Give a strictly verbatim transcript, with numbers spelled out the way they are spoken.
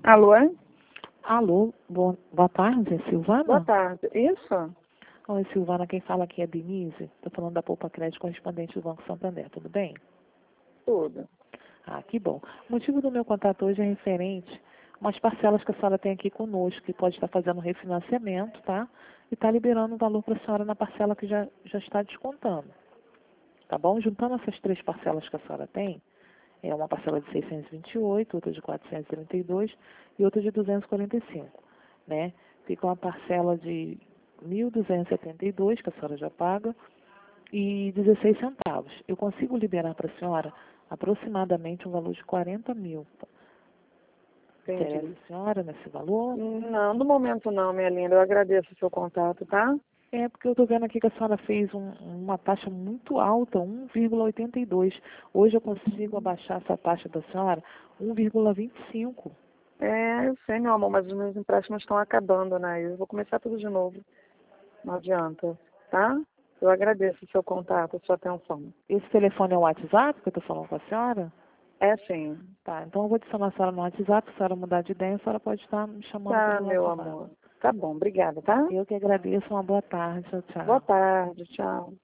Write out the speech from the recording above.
Alô? é? Alô, boa, boa tarde, é Silvana? Boa tarde. Isso? Oi, Silvana, quem fala aqui é Denise. Estou falando da Poupa Crédito, correspondente do Banco Santander, tudo bem? Tudo. Ah, que bom. O motivo do meu contato hoje é referente a umas parcelas que a senhora tem aqui conosco, que pode estar fazendo refinanciamento, tá? E está liberando o valor para a senhora na parcela que já, já está descontando. Tá bom? Juntando essas três parcelas que a senhora tem, é uma parcela de seiscentos e vinte e oito, outra de quatrocentos e trinta e dois e outra de duzentos e quarenta e cinco, né? Fica uma parcela de mil duzentos e setenta e dois, que a senhora já paga, e dezesseis centavos. Eu consigo liberar para a senhora aproximadamente um valor de quarenta mil. Interessa Entendi. a senhora nesse valor? Não, no momento não, minha linda. Eu agradeço o seu contato, tá? É, porque eu estou vendo aqui que a senhora fez um- uma taxa muito alta, um vírgula oitenta e dois. Hoje eu consigo abaixar essa taxa da senhora um vírgula vinte e cinco. É, eu sei, meu amor, mas os meus empréstimos estão acabando, né? Eu vou começar tudo de novo. Não adianta, tá? Eu agradeço o seu contato, a sua atenção. Esse telefone é o WhatsApp que eu estou falando com a senhora? É sim. Tá, então eu vou adicionar a senhora no WhatsApp. Se a senhora mudar de ideia, a senhora pode estar me chamando Tá, pelo meu WhatsApp. amor. Tá bom, obrigada, tá? Eu que agradeço. Uma boa tarde. Tchau, Boa tchau. tarde, tchau.